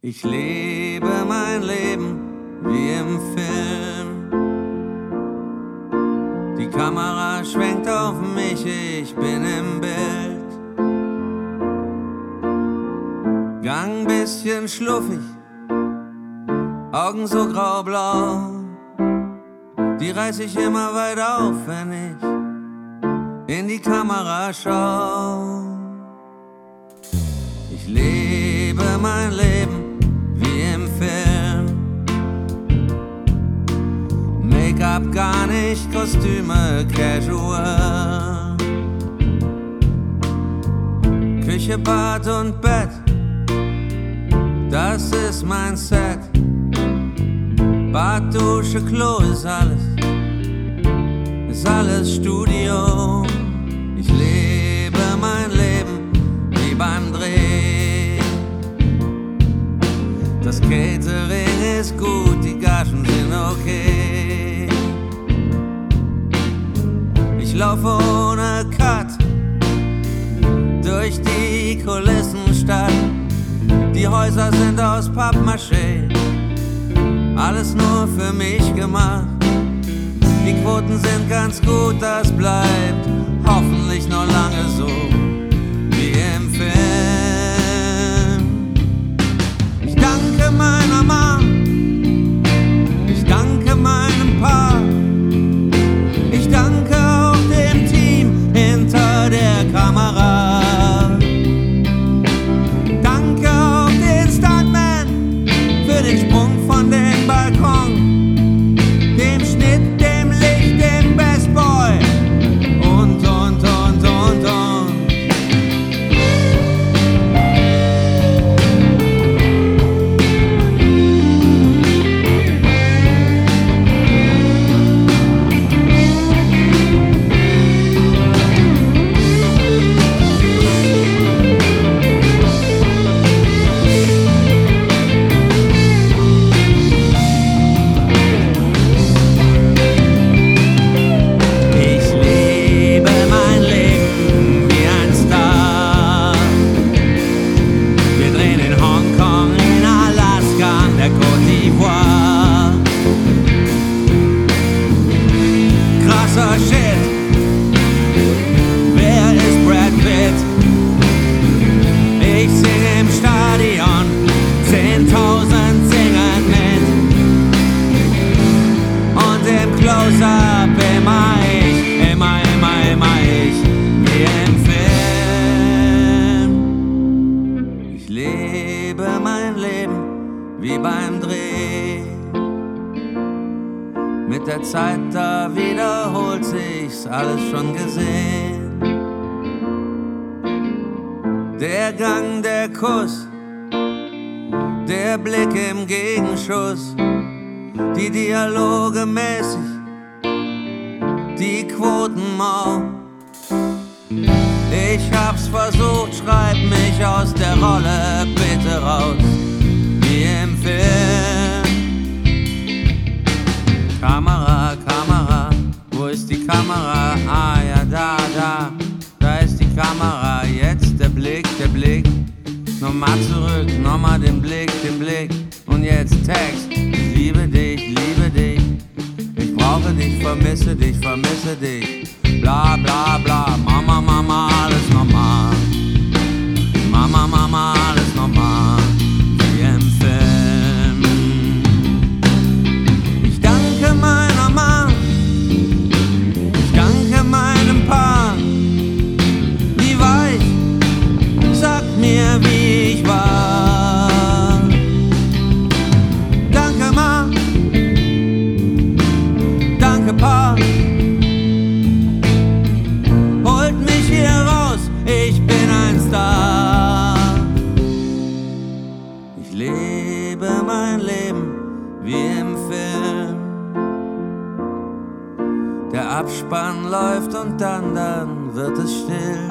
Ich lebe mein Leben wie im Film. Die Kamera schwenkt auf mich, ich bin im Bild. Gang bisschen schluffig, Augen so graublau. Die reiß ich immer weit auf, wenn ich in die Kamera schau. Ich lebe mein Leben wie im Film. Make-up gar nicht, Kostüme casual. Küche, Bad und Bett, das ist mein Set. Bad, Dusche, Klo ist alles Studio. Ich lebe mein Leben wie beim Dreh. Das Catering ist gut, die Gagen sind okay. Ich laufe ohne Cut durch die Kulissenstadt. Die Häuser sind aus Pappmaché, alles nur für mich gemacht. Die Quoten sind ganz gut, das bleibt hoffentlich noch lange so wie im Film. Ich danke meiner Mom, ich danke meinem Pa, ich danke auch dem Team hinter der Kamera. Danke auch den Stuntman für den Sprung von dem Balkon, dem Schnitt, dem Licht, dem Best Boy und. Krasser Shit, wer ist Brad Pitt? Ich sing im Stadion, 10.000 singen mit. Und im Close-Up immer ich, immer ich, wie im Film. Ich lebe mein Leben wie beim Dreh. Mit der Zeit, da wiederholt sich's, alles schon gesehen. Der Gang, der Kuss, der Blick im Gegenschuss, die Dialoge mäßig, die Quotenmau. Ich hab's versucht, schreib mich aus der Rolle bitte raus, wie im Film. Kamera, Kamera, wo ist die Kamera? Ah ja, da ist die Kamera. Jetzt der Blick, nochmal zurück, nochmal den Blick. Und jetzt Text, ich liebe dich, ich brauche dich, vermisse dich. Bla bla bla, Mama, alles normal. Mama, alles normal, wie im Film. Ich danke meiner Mom, ich danke meinem Pa. Wie war ich? Sag mir, wie ich war. Danke Ma, danke Pa. Holt mich hier raus, ich bin ein Star. Ich lebe mein Leben wie im Film. Der Abspann läuft und dann wird es still.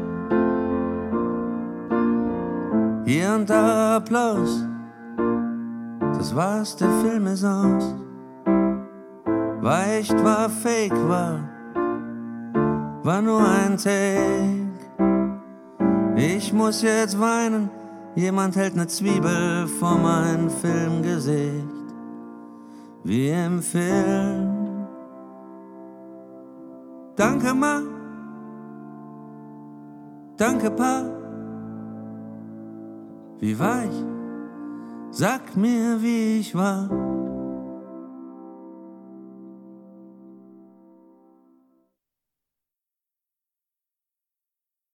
Hier und da Applaus, das war's, der Film ist aus. War echt, war fake, war nur ein Take. Ich muss jetzt weinen, Jemand hält ne Zwiebel vor mein Filmgesicht, wie im Film. Danke, Ma. Danke, Pa. Wie war ich? Sag mir, wie ich war.